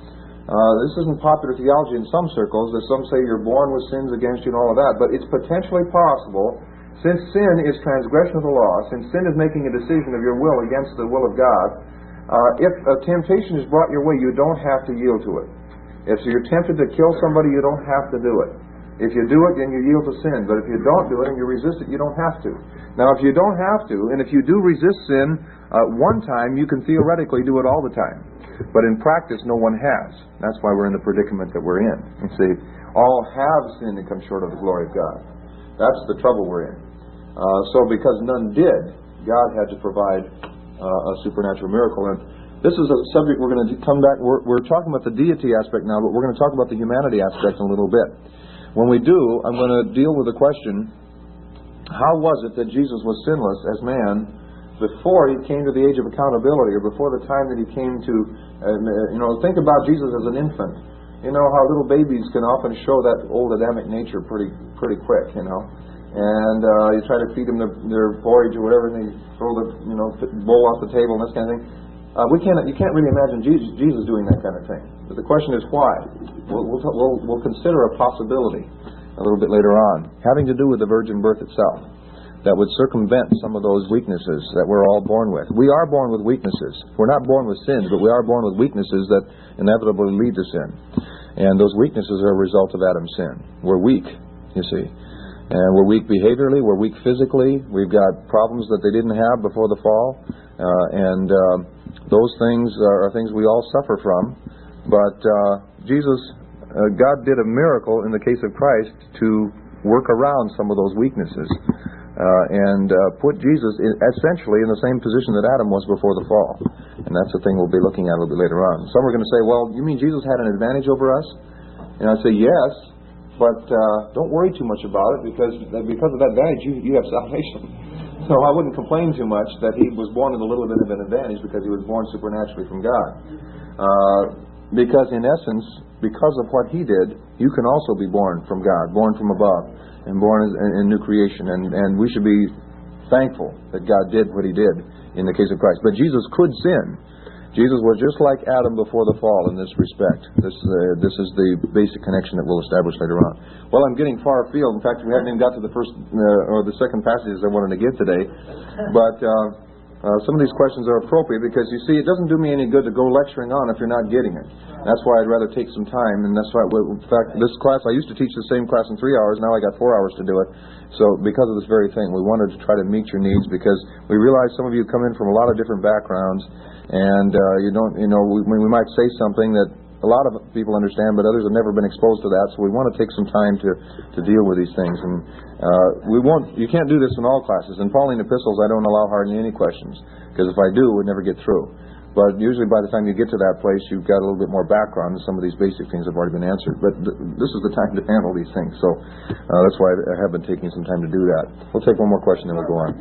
This isn't popular theology in some circles. There's some say you're born with sins against you and all of that, but it's potentially possible, since sin is transgression of the law, since sin is making a decision of your will against the will of God, if a temptation is brought your way, you don't have to yield to it. If you're tempted to kill somebody, you don't have to do it. If you do it, then you yield to sin. But if you don't do it and you resist it, you don't have to. Now, if you don't have to, and if you do resist sin one time, you can theoretically do it all the time. But in practice, no one has. That's why we're in the predicament that we're in. You see, all have sinned and come short of the glory of God. That's the trouble we're in. So because none did, God had to provide a supernatural miracle. And this is a subject we're going to come back. We're talking about the deity aspect now, but we're going to talk about the humanity aspect in a little bit. When we do, I'm going to deal with the question, how was it that Jesus was sinless as man before he came to the age of accountability, or before the time that he came to, think about Jesus as an infant. You know how little babies can often show that old Adamic nature pretty quick, And you try to feed them their porridge or whatever, and they throw the bowl off the table and this kind of thing. You can't really imagine Jesus doing that kind of thing. But the question is why. We'll consider a possibility a little bit later on, having to do with the virgin birth itself, that would circumvent some of those weaknesses that we're all born with. We are born with weaknesses. We're not born with sins, but we are born with weaknesses that inevitably lead to sin. And those weaknesses are a result of Adam's sin. We're weak, you see. And we're weak behaviorally, we're weak physically, we've got problems that they didn't have before the fall, and those things are things we all suffer from. But God did a miracle in the case of Christ to work around some of those weaknesses and put Jesus essentially in the same position that Adam was before the fall. And that's the thing we'll be looking at a little bit later on. Some are going to say, well, you mean Jesus had an advantage over us? And I say, yes, but don't worry too much about it, because of that advantage you have salvation. So I wouldn't complain too much that he was born with a little bit of an advantage because he was born supernaturally from God. Because in essence, because of what he did, you can also be born from God, born from above, and born in new creation. And we should be thankful that God did what he did in the case of Christ. But Jesus could sin. Jesus was just like Adam before the fall in this respect. This is the basic connection that we'll establish later on. Well, I'm getting far afield. In fact, we haven't even got to the first or the second passages I wanted to give today. But some of these questions are appropriate because, you see, it doesn't do me any good to go lecturing on if you're not getting it. That's why I'd rather take some time. And that's why, in fact, this class, I used to teach the same class in 3 hours. Now I got 4 hours to do it. So because of this very thing, we wanted to try to meet your needs, because we realize some of you come in from a lot of different backgrounds. And we might say something that a lot of people understand, but others have never been exposed to that. So we want to take some time to deal with these things. And you can't do this in all classes. In Pauline epistles, I don't allow hardly any questions, because if I do, we'd never get through. But usually by the time you get to that place, you've got a little bit more background, and some of these basic things have already been answered. But this is the time to handle these things. So that's why I have been taking some time to do that. We'll take one more question, then we'll go on.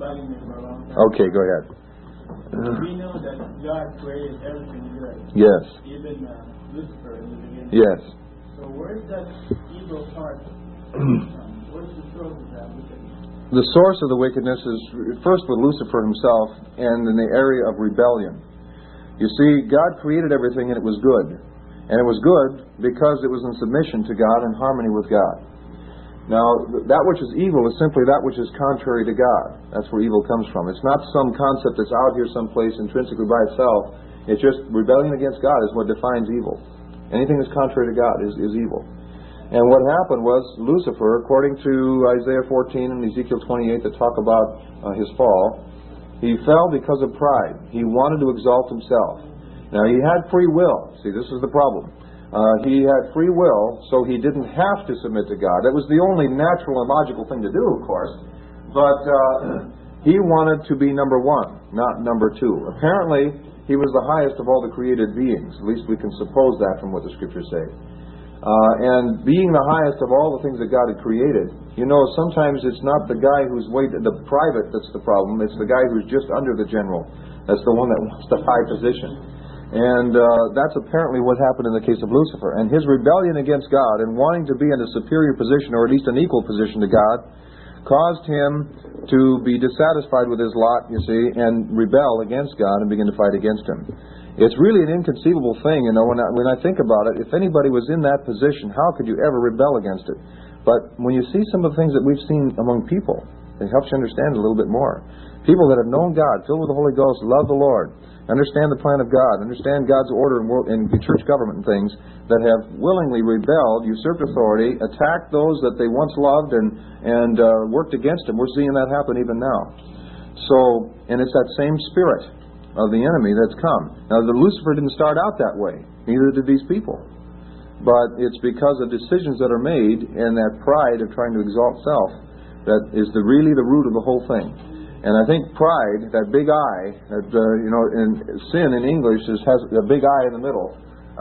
Okay, go ahead. We know that God created everything good. Yes. Even Lucifer in the beginning. Yes. So where's that evil part from? What's the source of that wickedness? The source of the wickedness is first with Lucifer himself, and in the area of rebellion. You see, God created everything and it was good. And it was good because it was in submission to God and harmony with God. Now, that which is evil is simply that which is contrary to God. That's where evil comes from. It's not some concept that's out here someplace intrinsically by itself. It's just rebellion against God is what defines evil. Anything that's contrary to God is evil. And what happened was Lucifer, according to Isaiah 14 and Ezekiel 28 that talk about his fall, he fell because of pride. He wanted to exalt himself. Now, he had free will. See, this is the problem. He had free will, so he didn't have to submit to God. That was the only natural and logical thing to do, of course. But he wanted to be number one, not number two. Apparently, he was the highest of all the created beings. At least we can suppose that from what the Scriptures say. And being the highest of all the things that God had created, sometimes it's not the guy who's the private that's the problem. It's the guy who's just under the general. That's the one that wants the high position. And that's apparently what happened in the case of Lucifer. And his rebellion against God and wanting to be in a superior position, or at least an equal position to God, caused him to be dissatisfied with his lot, you see, and rebel against God and begin to fight against him. It's really an inconceivable thing, when I think about it. If anybody was in that position, how could you ever rebel against it? But when you see some of the things that we've seen among people, it helps you understand it a little bit more. People that have known God, filled with the Holy Ghost, love the Lord, understand the plan of God, understand God's order in church government and things, that have willingly rebelled, usurped authority, attacked those that they once loved and worked against them. We're seeing that happen even now. So, and it's that same spirit of the enemy that's come. Now, Lucifer didn't start out that way. Neither did these people. But it's because of decisions that are made and that pride of trying to exalt self that is really the root of the whole thing. And I think pride, that big I, that in sin in English has a big I in the middle.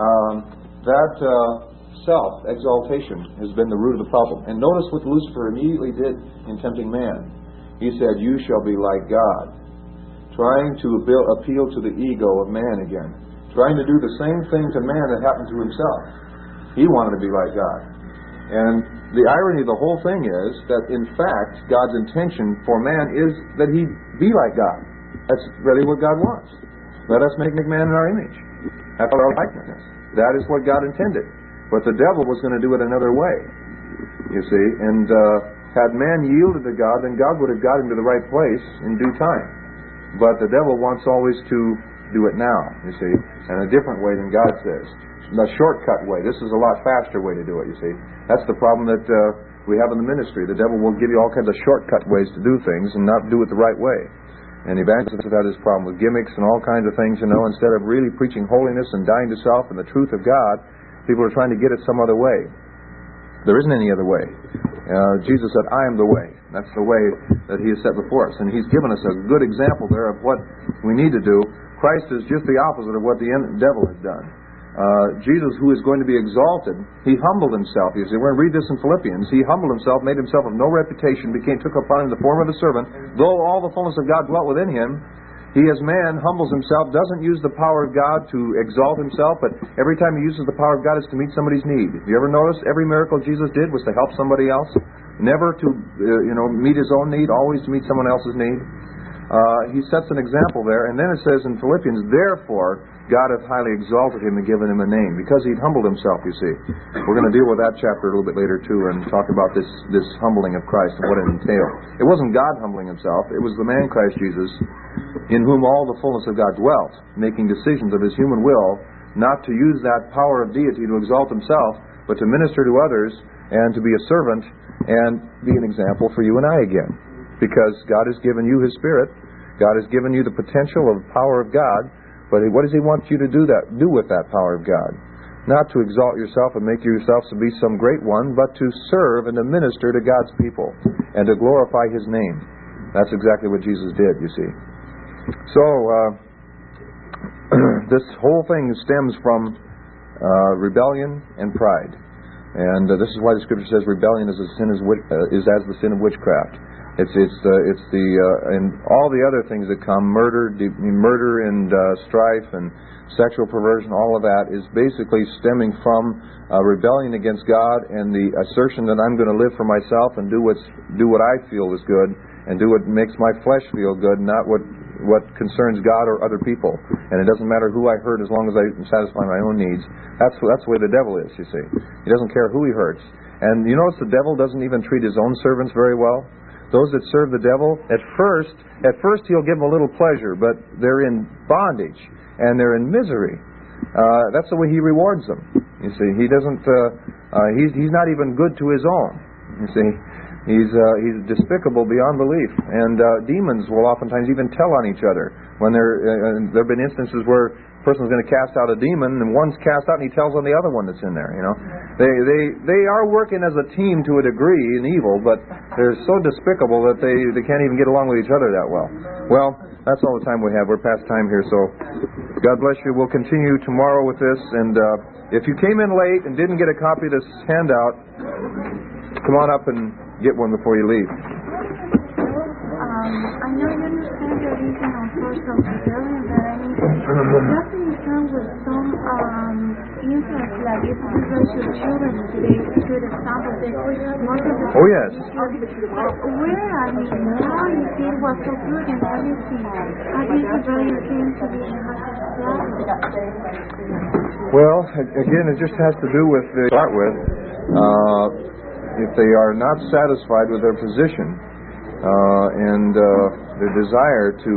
That self-exaltation has been the root of the problem. And notice what Lucifer immediately did in tempting man. He said, "You shall be like God," trying to appeal to the ego of man again, trying to do the same thing to man that happened to himself. He wanted to be like God. And the irony of the whole thing is that, in fact, God's intention for man is that he be like God. That's really what God wants. Let us make man in our image, after our likeness. That is what God intended. But the devil was going to do it another way, you see. And had man yielded to God, then God would have got him to the right place in due time. But the devil wants always to do it now, you see, and a different way than God says. The shortcut way. This is a lot faster way to do it, you see. That's the problem that we have in the ministry. The devil will give you all kinds of shortcut ways to do things and not do it the right way. And evangelists have had this problem with gimmicks and all kinds of things, instead of really preaching holiness and dying to self and the truth of God, people are trying to get it some other way. There isn't any other way. Jesus said, "I am the way." That's the way that He has set before us. And He's given us a good example there of what we need to do. Christ is just the opposite of what the devil has done. Jesus, who is going to be exalted, He humbled Himself. You see, we're going to read this in Philippians. He humbled Himself, made Himself of no reputation, took upon Him the form of a servant. Though all the fullness of God dwelt within Him, He as man humbles Himself, doesn't use the power of God to exalt Himself, but every time He uses the power of God is to meet somebody's need. Have you ever noticed every miracle Jesus did was to help somebody else? Never to meet His own need, always to meet someone else's need. He sets an example there, and then it says in Philippians, "Therefore God hath highly exalted Him and given Him a name," because He'd humbled Himself, you see. We're going to deal with that chapter a little bit later too, and talk about this humbling of Christ and what it entailed. It wasn't God humbling Himself, it was the man Christ Jesus, in whom all the fullness of God dwelt, making decisions of His human will, not to use that power of deity to exalt Himself, but to minister to others and to be a servant and be an example for you and I again. Because God has given you His Spirit, God has given you the potential of the power of God, but what does He want you to do with that power of God? Not to exalt yourself and make yourself to be some great one, but to serve and to minister to God's people and to glorify His name. That's exactly what Jesus did, you see. So, this whole thing stems from rebellion and pride. And this is why the Scripture says rebellion is as the sin of witchcraft. It's and all the other things that come, murder and strife and sexual perversion, all of that is basically stemming from rebellion against God and the assertion that I'm going to live for myself and do what I feel is good and do what makes my flesh feel good, not what concerns God or other people. And it doesn't matter who I hurt as long as I satisfy my own needs. That's the way the devil is, you see. He doesn't care who he hurts. And you notice the devil doesn't even treat his own servants very well. Those that serve the devil, at first he'll give them a little pleasure, but they're in bondage and they're in misery. That's the way he rewards them. You see, he doesn't. He's not even good to his own. You see, he's despicable beyond belief. And demons will oftentimes even tell on each other when there have been instances where a person's going to cast out a demon, and one's cast out, and he tells on the other one that's in there. They are working as a team to a degree in evil, but they're so despicable that they can't even get along with each other that well. Well, that's all the time we have. We're past time here, so God bless you. We'll continue tomorrow with this, and if you came in late and didn't get a copy of this handout, come on up and get one before you leave. I know you understand the reason of force of rebellion, but I mean, doesn't it come with some influence, like if you go to children today, to the example, most of the Oh, yes. where, I mean, how you feel was so good and everything, how this rebellion came to be in Well, again, it just has to do with start with. If they are not satisfied with their position and their desire to,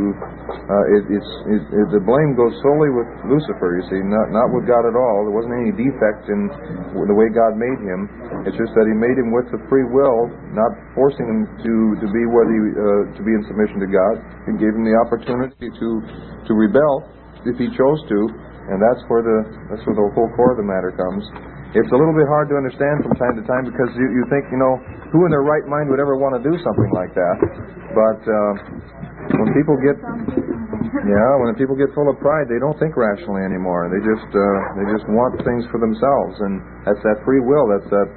the blame goes solely with Lucifer. You see, not with God at all. There wasn't any defect in the way God made him. It's just that He made him with the free will, not forcing him to be to be in submission to God. He gave him the opportunity to rebel if he chose to, and that's where the whole core of the matter comes. It's a little bit hard to understand from time to time because you think, who in their right mind would ever want to do something like that? But when people get full of pride, they don't think rationally anymore. They just want things for themselves, and that's that free will. That's that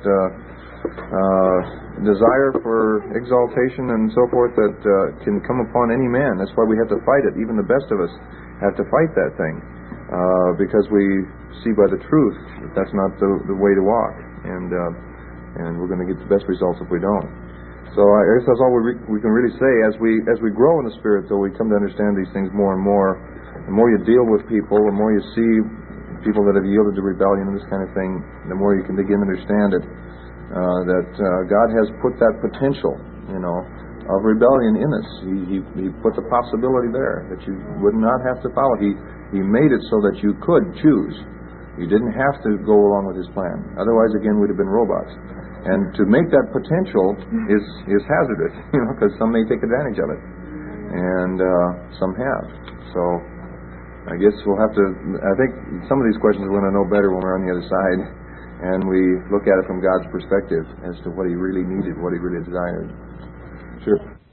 desire for exaltation and so forth that can come upon any man. That's why we have to fight it. Even the best of us have to fight that thing. Because we see by the truth that that's not the way to walk, and we're going to get the best results if we don't. So I guess that's all we can really say. As we grow in the Spirit, though, we come to understand these things more and more. The more you deal with people, the more you see people that have yielded to rebellion and this kind of thing, the more you can begin to understand it. That God has put that potential, of rebellion in us. He put the possibility there that you would not have to follow. He made it so that you could choose. You didn't have to go along with His plan. Otherwise, again, we'd have been robots. And to make that potential is hazardous, because some may take advantage of it, and some have. So I guess we'll have to. I think some of these questions we're going to know better when we're on the other side, and we look at it from God's perspective as to what He really needed, what He really desired. Sure.